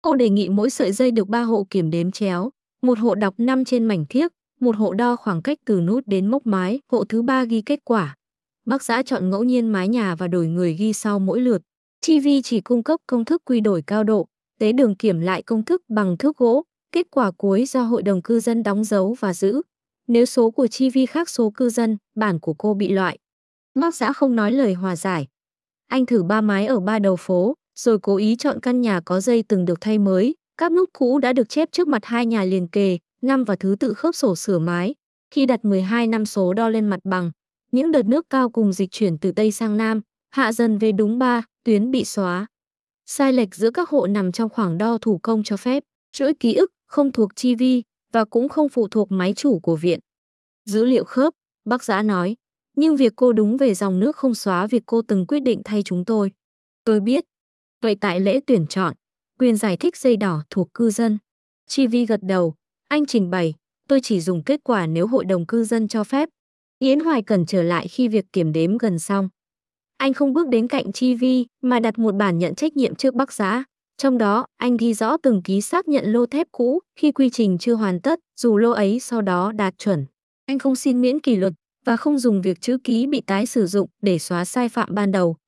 Cô đề nghị mỗi sợi dây được 3 hộ kiểm đếm chéo, một hộ đọc 5 trên mảnh thiếc, một hộ đo khoảng cách từ nút đến mốc mái, hộ thứ 3 ghi kết quả. Bác xã chọn ngẫu nhiên mái nhà và đổi người ghi sau mỗi lượt. Chi vi chỉ cung cấp công thức quy đổi cao độ, tế đường kiểm lại công thức bằng thước gỗ, kết quả cuối do hội đồng cư dân đóng dấu và giữ. Nếu số của Chi vi khác số cư dân, bản của cô bị loại. Bác xã không nói lời hòa giải. Anh thử 3 mái ở 3 đầu phố, rồi cố ý chọn căn nhà có dây từng được thay mới. Các nút cũ đã được chép trước mặt hai nhà liền kề, năm và thứ tự khớp sổ sửa mái. Khi đặt 12 năm số đo lên mặt bằng, những đợt nước cao cùng dịch chuyển từ Tây sang Nam, hạ dần về đúng 3, tuyến bị xóa. Sai lệch giữa các hộ nằm trong khoảng đo thủ công cho phép, chuỗi ký ức không thuộc chi vi và cũng không phụ thuộc máy chủ của viện. Dữ liệu khớp, bác xã nói, nhưng việc cô đúng về dòng nước không xóa việc cô từng quyết định thay chúng tôi. Tôi biết. Vậy tại lễ tuyển chọn, quyền giải thích dây đỏ thuộc cư dân. Chi vi gật đầu, anh trình bày, tôi chỉ dùng kết quả nếu hội đồng cư dân cho phép. Yến Hoài Cẩn trở lại khi việc kiểm đếm gần xong. Anh không bước đến cạnh Chi vi mà đặt một bản nhận trách nhiệm trước bác xã. Trong đó, anh ghi rõ từng ký xác nhận lô thép cũ khi quy trình chưa hoàn tất, dù lô ấy sau đó đạt chuẩn. Anh không xin miễn kỷ luật và không dùng việc chữ ký bị tái sử dụng để xóa sai phạm ban đầu.